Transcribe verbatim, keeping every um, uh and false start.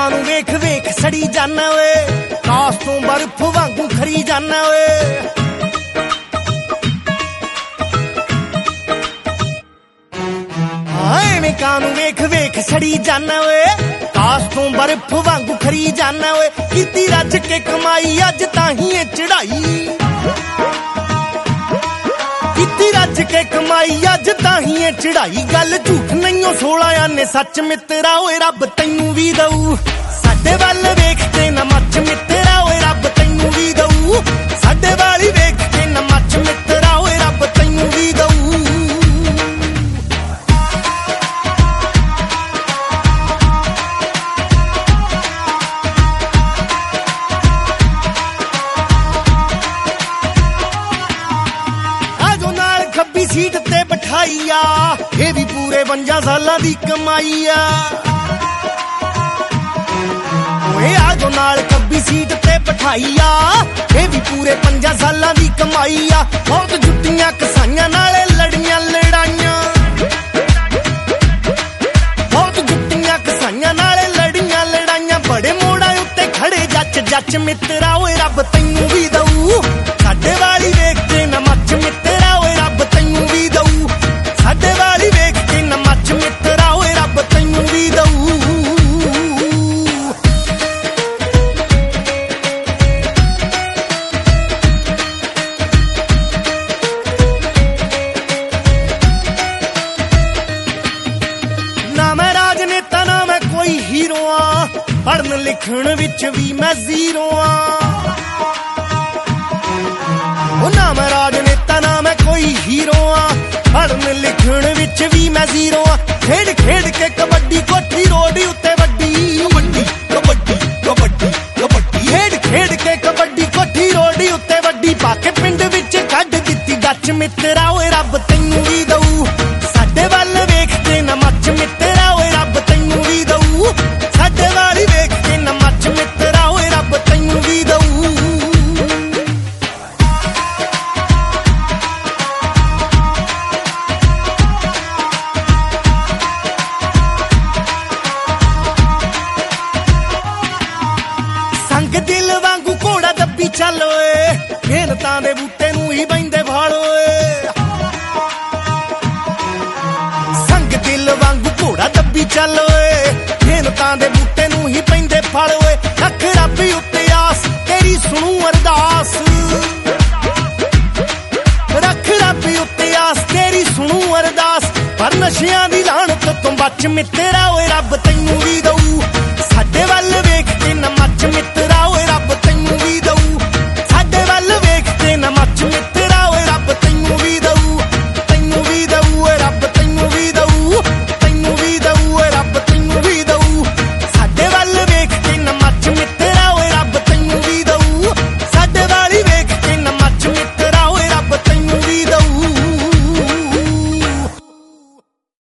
ਕਾਂ ਨੂੰ ਵੇਖ ਵੇਖ ਸੜੀ ਜਾਨਾ ਓਏ, ਕਾਸ ਤੋਂ ਬਰਫ਼ ਵਾਂਗੂ ਖਰੀ ਜਾਨਾ ਓਏ। ਐਵੇਂ ਕਾਂ ਨੂੰ ਵੇਖ ਵੇਖ ਸੜੀ ਜਾਨਾ ਓਏ, ਕਾਸ ਤੋਂ ਬਰਫ਼ ਵਾਂਗੂ ਖਰੀ ਜਾਨਾ ਓਏ। ਕੀਤੀ ਰੱਜ ਕੇ ਕਮਾਈ ਅੱਜ ਤਾਂ ਹੀ ਏ ਚੜਾਈ, ਕੀਤੀ ਰੱਜ ਕੇ ਕਮਾਈ ਅੱਜ ਤਾਂ ਹੀ ਏ ਚੜਾਈ। ਗੱਲ ਝੂਠ ਨਹੀਂਓ ਸੋਲਾਂ ਆਨੇ ਸੱਚ ਮਿੱਤਰਾ ਓਏ, ਰੱਬ ਤੈਨੂੰ ਵੀ ਦਊ ਸਾਡੇ ਵੱਲ ਵੇਖ ਕੇ ਨਾ ਮੱਚ ਮਿੱਤਰਾ ਓਏ, ਰੱਬ ਤੈਨੂੰ ਵੀ ਦਊ ਸਾਡੇ ਵਾਲੀ ਵੇਖ ਕੇ ਨਾ ਮੱਚ ਮਿੱਤਰਾ ਓਏ, ਰੱਬ ਤੈਨੂੰ ਵੀ ਦਊ। ਖੱਬੀ ਸੀਟ ਤੇ ਬਿਠਾਈ ਆ, ਇਹ ਵੀ ਪੂਰੇ ਪੰਜਾਂ ਸਾਲਾਂ ਦੀ ਕਮਾਈ ਆ ਓਏ। ਆਜੋ ਨਾਲ ਖੱਬੀ ਸੀਟ ਤੇ ਬਿਠਾਈ ਆ, ਇਹ ਵੀ ਪੂਰੇ ਪੰਜਾਂ ਸਾਲਾਂ ਦੀ ਕਮਾਈ ਆ। ਬਹੁਤ ਜੁੱਤੀਆਂ ਕਸਾਈਆਂ ਨਾਲੇ ਲੜੀਆਂ ਲੜਾਈਆਂ, ਬਹੁਤ ਜੁੱਤੀਆਂ ਕਸਾਈਆਂ ਨਾਲੇ ਲੜੀਆਂ ਲੜਾਈਆਂ। ਬੜੇ ਮੋੜਾਂ ਉੱਤੇ ਖੜੇ ਜੱਚ ਜੱਚ ਮਿੱਤਰਾ ਓਏ, ਰੱਬ ਤੈਨੂੰ ਵੀ ਦਊ ਸਾਡੇ ਵਾਲੀ ਵੇਖ ਕੇ ਨਾ ਮੱਚ ਮਿੱਤਰਾ ਓਏ, ਰੱਬ ਤੈਨੂੰ ਵੀ ਦਊ ਸਾਡੇ ਵਾਲੀ ਵੇਖ ਕੇ ਨਾ ਮੱਚ ਮਿੱਤਰਾ ਓਏ, ਰੱਬ ਤੈਨੂੰ ਵੀ ਦਊ। ਨਾ ਮੈਂ ਰਾਜਨੇਤਾ ਨਾ ਮੈਂ ਕੋਈ ਹੀਰੋ ਆ, ਪੜ੍ਹਨ ਲਿਖਣ ਵਿੱਚ ਵੀ ਮੈਂ ਜ਼ੀਰੋ ਆ। ਨਾ ਮੈਂ ਰਾਜਨੇਤਾ ਨਾ ਮੈਂ ਕੋਈ ਹੀਰੋ ਆ, ਪੜ੍ਹਨ ਲਿਖਣ ਵਿੱਚ ਵੀ ਮੈਂ ਜ਼ੀਰੋ ਆ। ਖੇਡ ਖੇਡ ਕੇ ਕਬੱਡੀ ਕੋਠੀ ਰੋਡ ਉੱਤੇ ਵੱਡੀ, ਕਬੱਡੀ ਕਬੱਡੀ ਕਬੱਡੀ ਕਬੱਡੀ। ਖੇਡ ਖੇਡ ਕੇ ਕਬੱਡੀ ਕੋਠੀ ਰੋਡ ਉੱਤੇ ਵੱਡੀ, ਪਾ ਕੇ ਪਿੰਡ ਵਿੱਚ ਕੱਢ ਦਿੱਤੀ ਗੱਚ ਮਿੱਤਰਾ ਓਏ, ਰੱਬ ਤੈਨੂੰ ਵੀ ਦਊ ਸਾਡੇ ਵੱਲ ਵੇਖ ਕੇ ਨਾ ਮੱਚ ਮਿੱਤਰਾ ਓਏ, ਰੱਬ ਤੈਨੂੰ ਵੀ ਦਊ ਸਾਡੇ ਵਾਲੀ ਵੇਖ ਕੇ ਨਾ ਮੱਚ ਮਿੱਤਰਾ ਓਏ, ਰੱਬ ਤੈਨੂੰ ਵੀ ਦਊ। ਦਿਲ ਵਾਂਗੂ ਘੋੜਾ ਦੱਬੀ ਚੱਲ ਓਏ, ਮਿਹਨਤਾਂ ਦੇ ਬੂਟੇ ਨੂੰ ਹੀ ਬੈਂਦੇ ਫਲ ਓਏ। ਸੰਗ ਦਿਲ ਵਾਂਗੂ ਘੋੜਾ ਦੱਬੀ ਚੱਲ ਓਏ, ਮਿਹਨਤਾਂ ਦੇ ਬੂਟੇ ਨੂੰ ਹੀ ਪੈਂਦੇ ਫਲ ਓਏ। ਰੱਖ ਰੱਬ ਉੱਤੇ ਆਸ ਤੇਰੀ ਸੁਣੂ ਅਰਦਾਸ, ਰੱਖ ਰੱਬ ਉੱਤੇ ਆਸ ਤੇਰੀ ਸੁਣੂ ਅਰਦਾਸ। ਪਰ ਨਸ਼ਿਆਂ ਦੀ ਲਾਹਨਤ ਤੋਂ ਬਚ ਮਿੱਤਰਾ ਓਏ, ਰੱਬ ਤੈਨੂੰ ਵੀ ਦਊ